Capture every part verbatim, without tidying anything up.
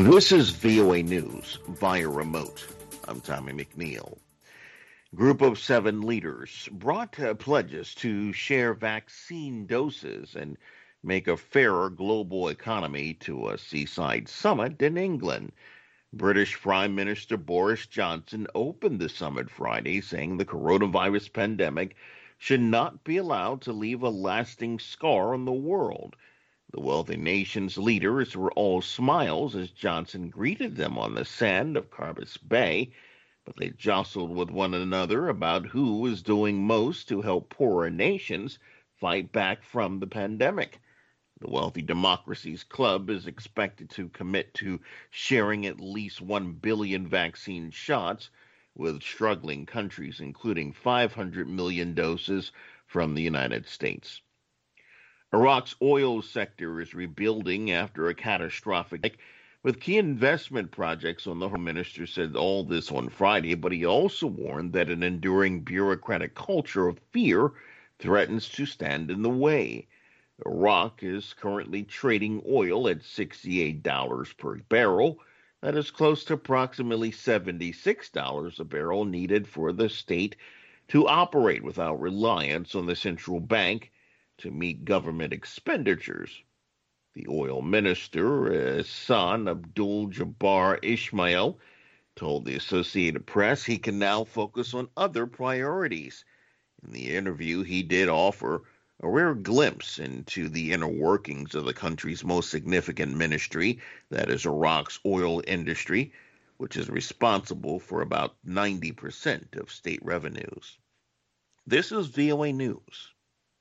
This is V O A News via remote. I'm Tommy McNeil. Group of seven leaders brought uh, pledges to share vaccine doses and make a fairer global economy to a seaside summit in England. British Prime Minister Boris Johnson opened the summit Friday, saying the coronavirus pandemic should not be allowed to leave a lasting scar on the world. The wealthy nation's leaders were all smiles as Johnson greeted them on the sand of Carbis Bay, but they jostled with one another about who was doing most to help poorer nations fight back from the pandemic. The Wealthy Democracies Club is expected to commit to sharing at least one billion vaccine shots with struggling countries, including five hundred million doses from the United States. Iraq's oil sector is rebuilding after a catastrophic, with key investment projects on the Home Minister said all this on Friday, but he also warned that an enduring bureaucratic culture of fear threatens to stand in the way. Iraq is currently trading oil at sixty-eight dollars per barrel. That is close to approximately seventy-six dollars a barrel needed for the state to operate without reliance on the central bank to meet government expenditures. The oil minister, Hassan Abdul Jabbar Ismail, told the Associated Press he can now focus on other priorities. In the interview, he did offer a rare glimpse into the inner workings of the country's most significant ministry, that is Iraq's oil industry, which is responsible for about ninety percent of state revenues. This is V O A News.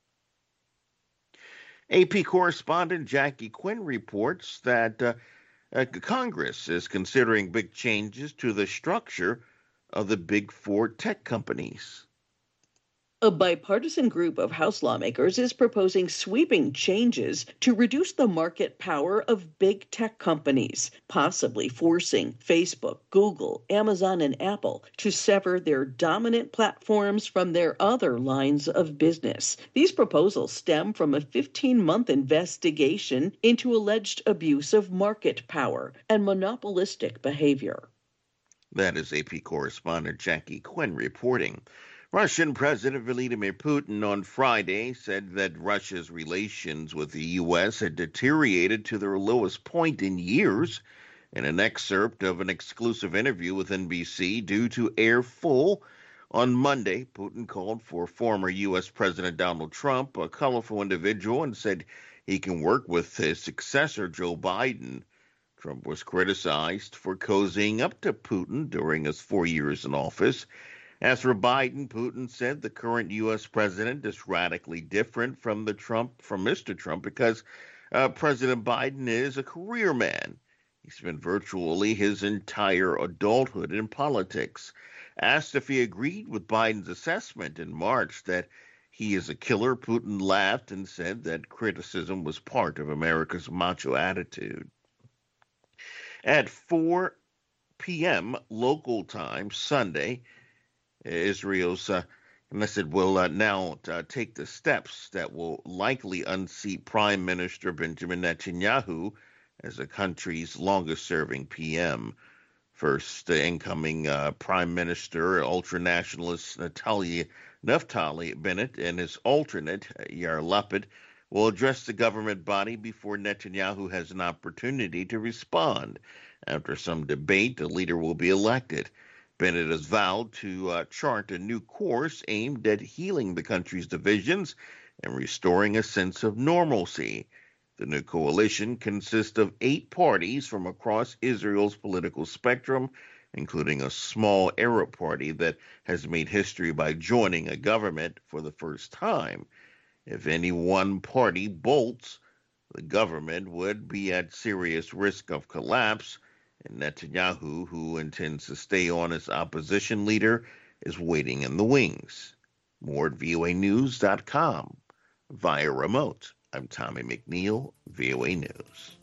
A P correspondent Jackie Quinn reports that uh, uh, Congress is considering big changes to the structure of the big four tech companies. A bipartisan group of House lawmakers is proposing sweeping changes to reduce the market power of big tech companies, possibly forcing Facebook, Google, Amazon, and Apple to sever their dominant platforms from their other lines of business. These proposals stem from a fifteen-month investigation into alleged abuse of market power and monopolistic behavior. That is A P correspondent Jackie Quinn reporting. Russian President Vladimir Putin on Friday said that Russia's relations with the U S had deteriorated to their lowest point in years in an excerpt of an exclusive interview with N B C due to air full. On Monday, Putin called for former U S President Donald Trump a colorful individual and said he can work with his successor, Joe Biden. Trump was criticized for cozying up to Putin during his four years in office. As for Biden, Putin said the current U S president is radically different from the Trump, from Mister Trump, because uh, President Biden is a career man. He spent virtually his entire adulthood in politics. Asked if he agreed with Biden's assessment in March that he is a killer, Putin laughed and said that criticism was part of America's macho attitude. At four p.m. local time Sunday, Israel's uh, Knesset will uh, now uh, take the steps that will likely unseat Prime Minister Benjamin Netanyahu as the country's longest-serving P M. First, the incoming uh, Prime Minister, ultra-nationalist Natalia Naftali Bennett, and his alternate, Yair Lapid, will address the government body before Netanyahu has an opportunity to respond. After some debate, the leader will be elected. Bennett has vowed to uh, chart a new course aimed at healing the country's divisions and restoring a sense of normalcy. The new coalition consists of eight parties from across Israel's political spectrum, including a small Arab party that has made history by joining a government for the first time. If any one party bolts, the government would be at serious risk of collapse, and Netanyahu, who intends to stay on as opposition leader, is waiting in the wings. More at V O A news dot com. Via remote, I'm Tommy McNeil, V O A News.